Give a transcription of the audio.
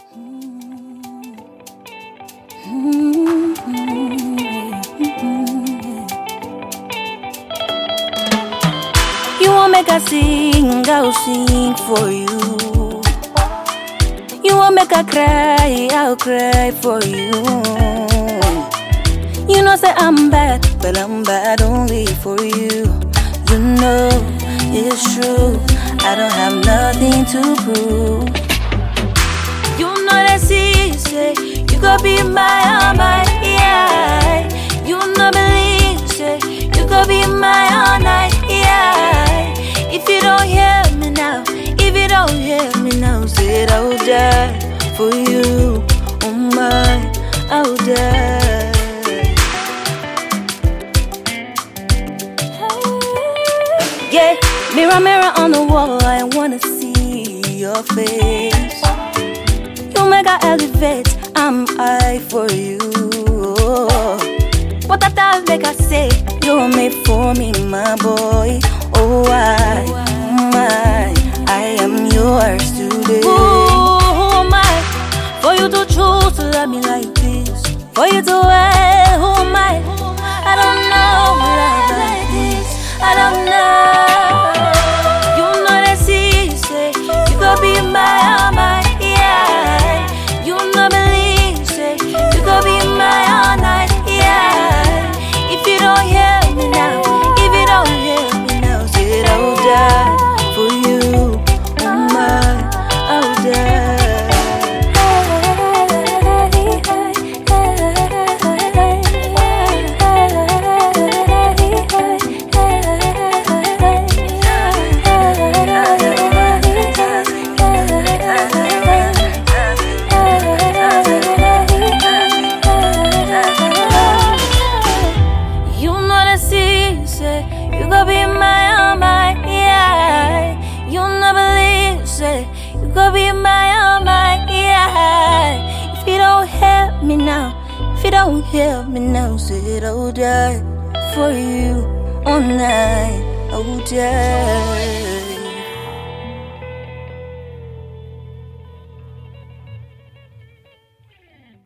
You won't make her sing, I'll sing for you. You won't make her cry, I'll cry for you. You know say I'm bad, but I'm bad only for you. You know it's true, I don't have nothing to prove. You know that she say you could be my yeah. You know believe say you could be my all night, yeah. If you don't hear me now, if you don't hear me now, say I will die for you, oh my, I will die. Yeah, mirror, mirror on the wall, I wanna see your face. You make her elevate, I'm high for you. What I thought make her say, you're made for me, my boy. Oh, I am yours today. Who am I for you to choose to love me like this? For you to who am I? I don't know love like this. I don't know. You know that she say you could be my yeah. You know believe say you could be my all night, yeah. If you don't hear me now, if you don't hear me now, say I will die for you, oh my, I will die. You could be my yeah. You never believe, say you could be my yeah. If you don't hear me now, if you don't hear me now, say I will die for you all night. I will die.